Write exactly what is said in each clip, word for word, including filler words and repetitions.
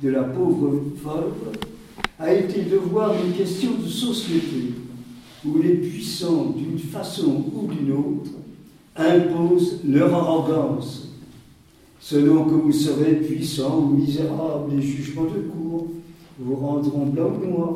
de la pauvre veuve a été de voir une question de société où les puissants, d'une façon ou d'une autre, imposent leur arrogance. Selon que vous serez puissant ou misérable, les jugements de cour vous rendront blanc ou noir.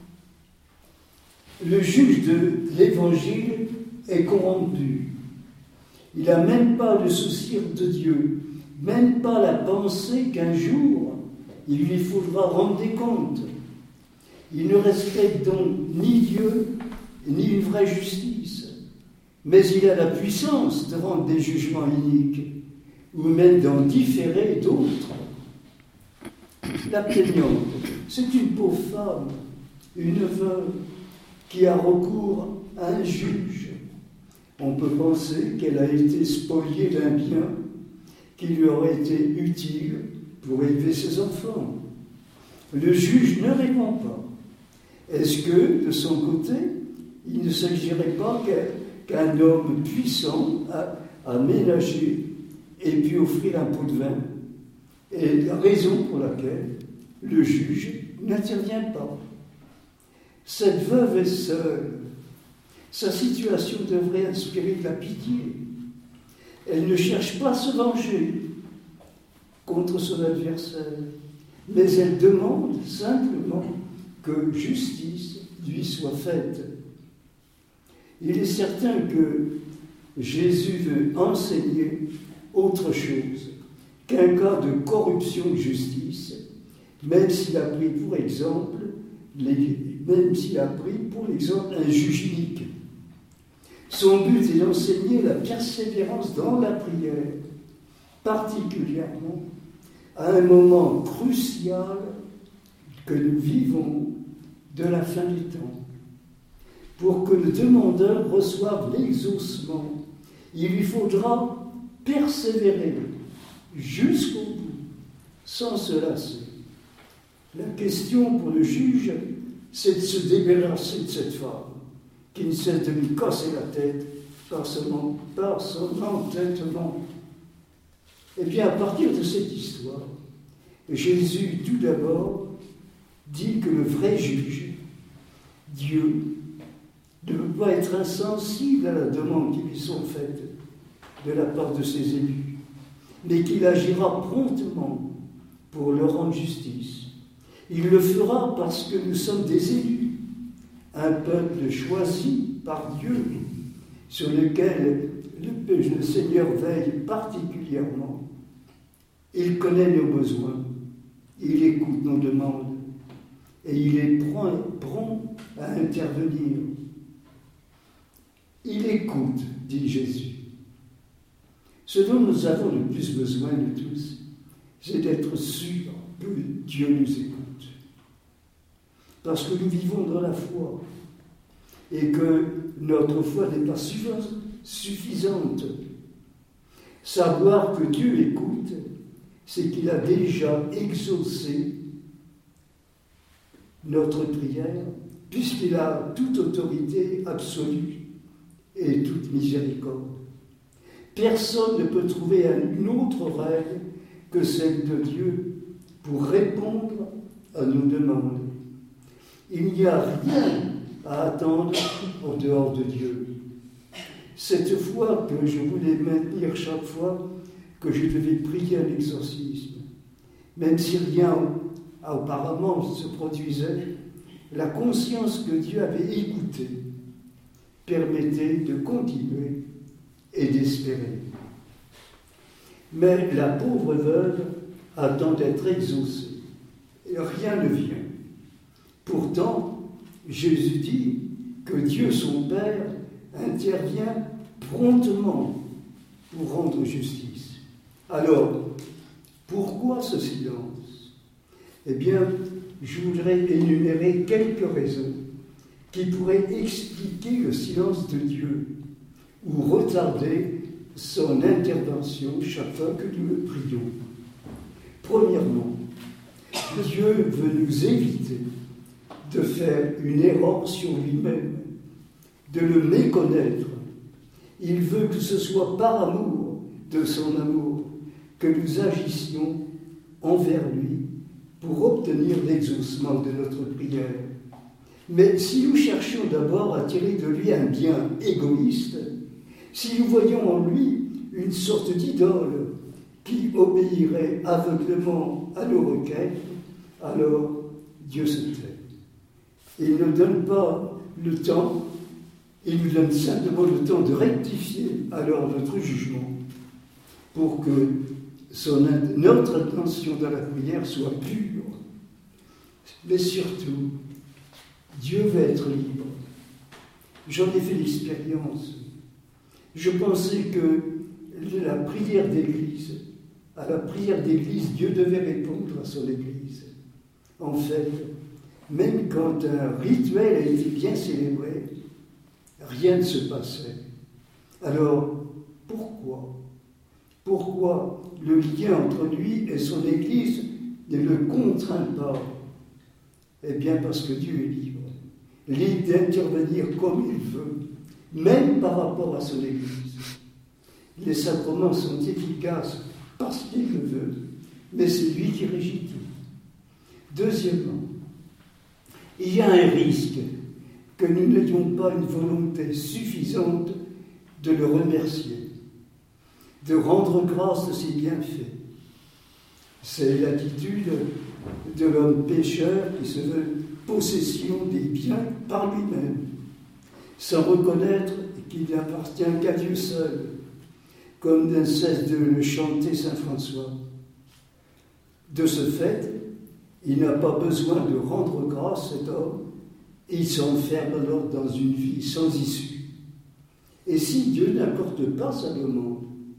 Le juge de l'Évangile est corrompu. Il n'a même pas le souci de Dieu, même pas la pensée qu'un jour, il lui faudra rendre des comptes. Il ne respecte donc ni Dieu, ni une vraie justice. Mais il a la puissance de rendre des jugements iniques, ou même d'en différer d'autres. La plaignante, c'est une pauvre femme, une veuve, qui a recours à un juge. On peut penser qu'elle a été spoliée d'un bien qui lui aurait été utile pour élever ses enfants. Le juge ne répond pas. Est-ce que, de son côté, il ne s'agirait pas qu'un homme puissant a, a ménagé et puis offrir un pot de vin? Et la raison pour laquelle le juge n'intervient pas. Cette veuve est seule. Sa situation devrait inspirer de la pitié. Elle ne cherche pas à se venger contre son adversaire, mais elle demande simplement que justice lui soit faite. Il est certain que Jésus veut enseigner autre chose qu'un cas de corruption de justice, même s'il a pris pour exemple, les, même s'il a pris pour exemple un juge unique. Son but est d'enseigner la persévérance dans la prière, particulièrement à un moment crucial que nous vivons de la fin des temps. Pour que le demandeur reçoive l'exaucement, il lui faudra persévérer jusqu'au bout, sans se lasser. La question pour le juge, c'est de se débarrasser de cette femme, qui ne cesse de lui casser la tête par son, par son entêtement. Eh bien, à partir de cette histoire, Jésus, tout d'abord, dit que le vrai juge, Dieu, ne peut pas être insensible à la demande qui lui sont faites de la part de ses élus, mais qu'il agira promptement pour leur rendre justice. Il le fera parce que nous sommes des élus, un peuple choisi par Dieu, sur lequel le, le Seigneur veille particulièrement. Il connaît nos besoins, il écoute nos demandes, et il est prompt, prompt à intervenir. Il écoute, dit Jésus. Ce dont nous avons le plus besoin de tous, c'est d'être sûrs que Dieu nous écoute. Parce que nous vivons dans la foi et que notre foi n'est pas suffisante. Savoir que Dieu écoute, c'est qu'il a déjà exaucé notre prière, puisqu'il a toute autorité absolue et toute miséricorde. Personne ne peut trouver une autre règle que celle de Dieu pour répondre à nos demandes. Il n'y a rien à attendre en dehors de Dieu. Cette foi que je voulais maintenir chaque fois que je devais prier un exorcisme, même si rien auparavant se produisait, la conscience que Dieu avait écouté permettait de continuer et d'espérer. Mais la pauvre veuve attend d'être exaucée, et rien ne vient. Pourtant, Jésus dit que Dieu, son Père, intervient promptement pour rendre justice. Alors, pourquoi ce silence? Eh bien, je voudrais énumérer quelques raisons qui pourraient expliquer le silence de Dieu ou retarder son intervention chaque fois que nous le prions. Premièrement, Dieu veut nous éviter de faire une erreur sur lui-même, de le méconnaître. Il veut que ce soit par amour de son amour que nous agissions envers lui pour obtenir l'exaucement de notre prière. Mais si nous cherchions d'abord à tirer de lui un bien égoïste, si nous voyons en lui une sorte d'idole qui obéirait aveuglément à nos requêtes, alors Dieu se tait. Il ne donne pas le temps, il nous donne simplement le temps de rectifier alors notre jugement pour que son, notre intention dans la prière soit pure. Mais surtout, Dieu veut être libre. J'en ai fait l'expérience. Je pensais que la prière d'église, à la prière d'église, Dieu devait répondre à son église. En fait, même quand un rituel a été bien célébré, rien ne se passait. Alors, pourquoi Pourquoi le lien entre lui et son église ne le contraint pas? Eh bien, parce que Dieu est libre. Libre d'intervenir comme il veut, même par rapport à son église. Les sacrements sont efficaces parce qu'il le veut, mais c'est lui qui régit tout. Deuxièmement, il y a un risque que nous n'ayons pas une volonté suffisante de le remercier, de rendre grâce de ses bienfaits. C'est l'attitude de l'homme pécheur qui se veut possession des biens par lui-même, sans reconnaître qu'il n'appartient qu'à Dieu seul, comme ne cesse de le chanter saint François. De ce fait, il n'a pas besoin de rendre grâce, cet homme, et il s'enferme alors dans une vie sans issue. Et si Dieu n'accorde pas sa demande,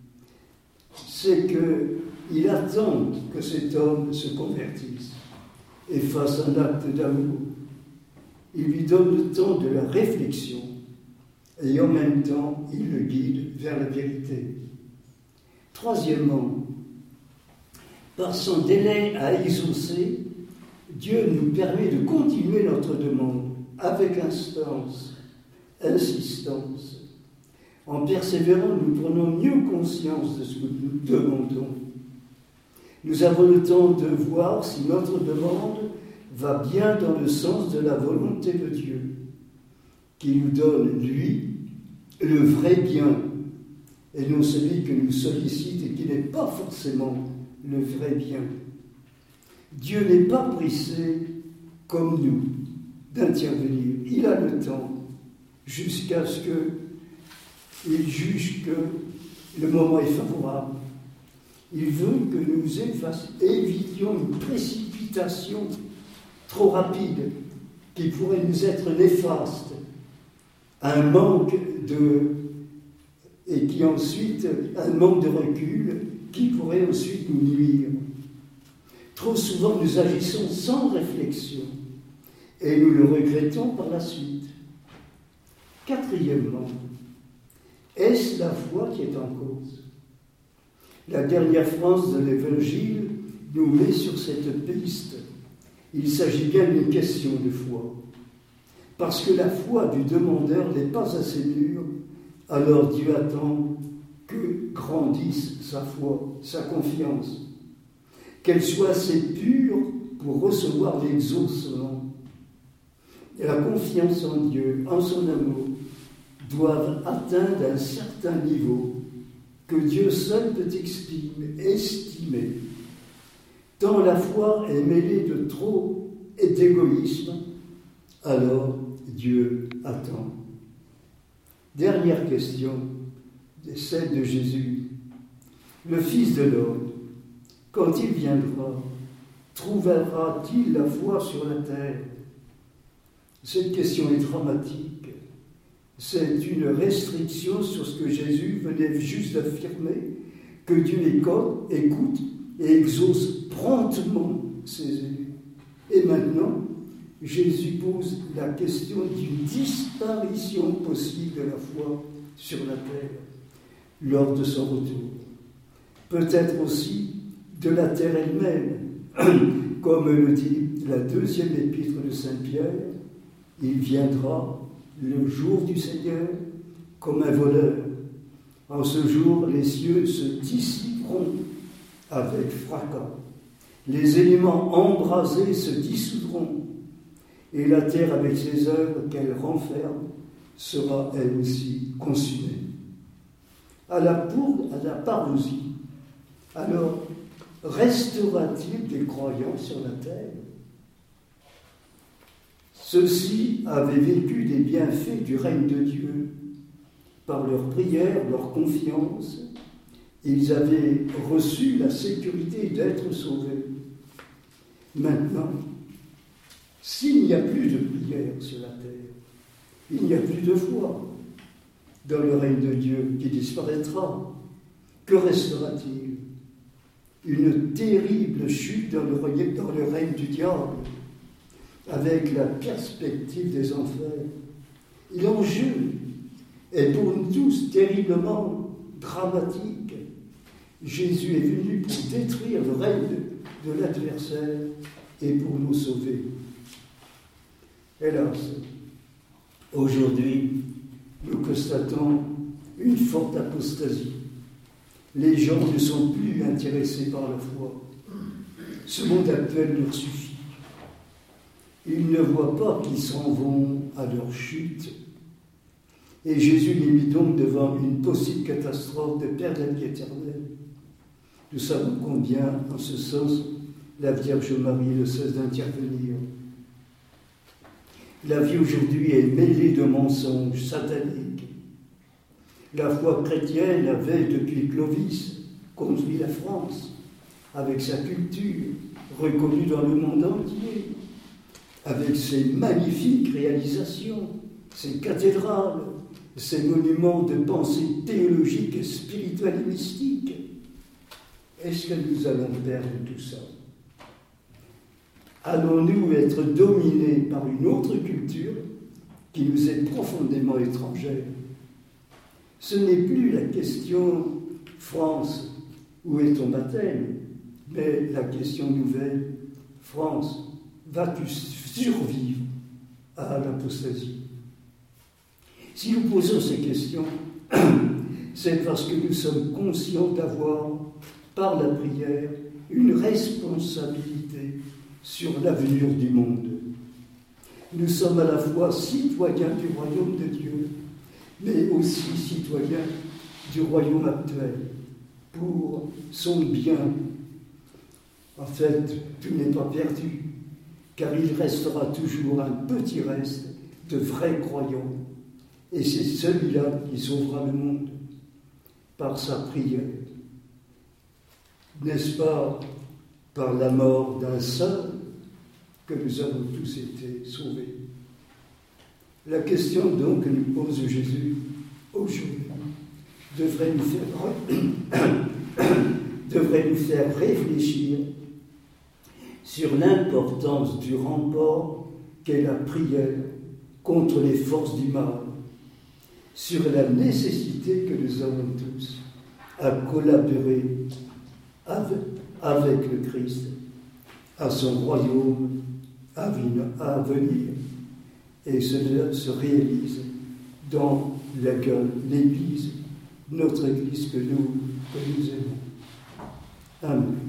c'est qu'il attend que cet homme se convertisse et fasse un acte d'amour. Il lui donne le temps de la réflexion et en même temps, il le guide vers la vérité. Troisièmement, par son délai à exaucer, Dieu nous permet de continuer notre demande avec instance, insistance. En persévérant, nous prenons mieux conscience de ce que nous demandons. Nous avons le temps de voir si notre demande va bien dans le sens de la volonté de Dieu, qui nous donne, lui, le vrai bien, et non celui que nous sollicite et qui n'est pas forcément le vrai bien. Dieu n'est pas pressé, comme nous, d'intervenir. Il a le temps, jusqu'à ce qu'il juge que le moment est favorable. Il veut que nous évitions une précipitation trop rapide qui pourrait nous être néfaste, un manque de et qui ensuite un manque de recul qui pourrait ensuite nous nuire. Trop souvent nous agissons sans réflexion et nous le regrettons par la suite. Quatrièmement, est-ce la foi qui est en cause? La dernière phrase de l'Évangile nous met sur cette piste. Il s'agit bien d'une question de foi. Parce que la foi du demandeur n'est pas assez mûre, alors Dieu attend que grandisse sa foi, sa confiance, qu'elle soit assez pure pour recevoir l'exaucement. Et la confiance en Dieu, en son amour, doivent atteindre un certain niveau que Dieu seul peut estimer, estimer. Tant la foi est mêlée de trop et d'égoïsme, alors Dieu attend. Dernière question, celle de Jésus. Le Fils de l'homme, quand il viendra, trouvera-t-il la foi sur la terre? Cette question est dramatique. C'est une restriction sur ce que Jésus venait juste d'affirmer, que Dieu écoute et exauce promptement ses élus. Et maintenant, Jésus pose la question d'une disparition possible de la foi sur la terre lors de son retour. Peut-être aussi de la terre elle-même, comme le dit la deuxième épître de Saint Pierre, il viendra le jour du Seigneur comme un voleur. En ce jour, les cieux se dissiperont avec fracas les éléments embrasés se dissoudront, et la terre avec ses œuvres qu'elle renferme sera elle aussi consumée. À la, pour, à la parousie, alors restera-t-il des croyants sur la terre? Ceux-ci avaient vécu des bienfaits du règne de Dieu par leur prière, leur confiance. Ils avaient reçu la sécurité d'être sauvés. Maintenant, s'il n'y a plus de prière sur la terre, il n'y a plus de foi dans le règne de Dieu qui disparaîtra. Que restera-t-il? Une terrible chute dans le, dans le règne du diable, avec la perspective des enfers. Et l'enjeu est pour nous tous terriblement dramatique. Jésus est venu pour détruire le règne de, de l'adversaire et pour nous sauver. Hélas, aujourd'hui, nous constatons une forte apostasie. Les gens ne sont plus intéressés par la foi. Ce monde actuel leur suffit. Ils ne voient pas qu'ils s'en vont à leur chute. Et Jésus les mit donc devant une possible catastrophe de perdre la vie éternelle. Nous savons combien, en ce sens, la Vierge Marie ne cesse d'intervenir. La vie aujourd'hui est mêlée de mensonges sataniques. La foi chrétienne avait, depuis Clovis, construit la France, avec sa culture, reconnue dans le monde entier, avec ses magnifiques réalisations, ses cathédrales, ses monuments de pensée théologique, spirituelle et mystique. Est-ce que nous allons perdre tout ça? Allons-nous être dominés par une autre culture qui nous est profondément étrangère? Ce n'est plus la question « France, où est ton baptême ?» mais la question nouvelle « France, vas-tu survivre à l'apostasie ?» Si nous posons ces questions, c'est parce que nous sommes conscients d'avoir, par la prière, une responsabilité sur l'avenir du monde. Nous sommes à la fois citoyens du royaume de Dieu, mais aussi citoyens du royaume actuel, pour son bien. En fait, tout n'est pas perdu, car il restera toujours un petit reste de vrais croyants. Et c'est celui-là qui sauvera le monde par sa prière. N'est-ce pas par la mort d'un seul que nous avons tous été sauvés? La question donc que nous pose Jésus aujourd'hui devrait nous faire, devrait nous faire réfléchir sur l'importance du rempart qu'est la prière contre les forces du mal, sur la nécessité que nous avons tous à collaborer avec, avec le Christ à son royaume à venir. Et cela se réalise dans l'Église, notre Église que nous, que nous aimons. Amen.